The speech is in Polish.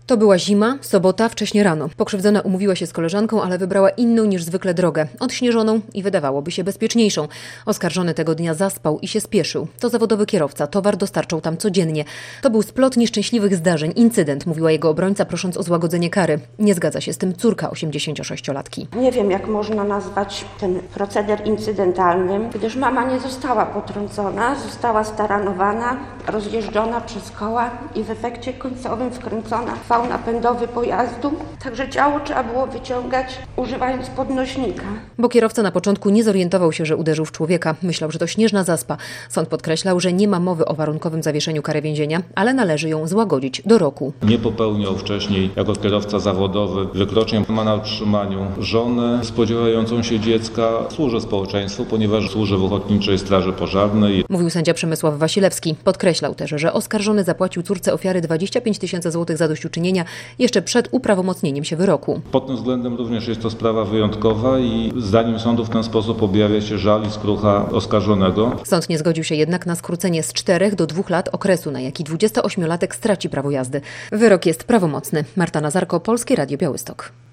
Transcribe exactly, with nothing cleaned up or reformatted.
To była zima, sobota, wcześnie rano. Pokrzywdzona umówiła się z koleżanką, ale wybrała inną niż zwykle drogę. Odśnieżoną i wydawałoby się bezpieczniejszą. Oskarżony tego dnia zaspał i się spieszył. To zawodowy kierowca, towar dostarczał tam codziennie. To był splot nieszczęśliwych zdarzeń, incydent, mówiła jego obrońca, prosząc o złagodzenie kary. Nie zgadza się z tym córka osiemdziesięciosześciolatki. Nie wiem, jak można nazwać ten proceder incydentalnym, gdyż mama nie została potrącona, została staranowana, rozjeżdżona przez koła i w efekcie końcowym wkręcona w wał napędowy pojazdu. Także ciało trzeba było wyciągać używając podnośnika. Bo kierowca na początku nie zorientował się, że uderzył w człowieka. Myślał, że to śnieżna zaspa. Sąd podkreślał, że nie ma mowy o warunkowym zawieszeniu kary więzienia, ale należy ją złagodzić do roku. Nie popełniał wcześniej jako kierowca zawodowy wykroczeń. Ma na utrzymaniu żonę spodziewającą się dziecka. Służy społeczeństwu, ponieważ służy w Ochotniczej Straży Pożarnej. Mówił sędzia Przemysław Wasilewski. Podkreślał też, że oskarżony zapłacił córce ofiary dwadzieścia pięć tysięcy złotych zadośćuczynienia jeszcze przed uprawomocnieniem się wyroku. Pod tym względem również jest to sprawa wyjątkowa i zdaniem sądu w ten sposób objawia się żal i skrucha oskarżonego. Sąd nie zgodził się jednak na skrócenie z czterech do dwóch lat okresu, na jaki dwudziestoośmiolatek straci prawo jazdy. Wyrok jest prawomocny. Marta Nazarko, Polskie Radio Białystok.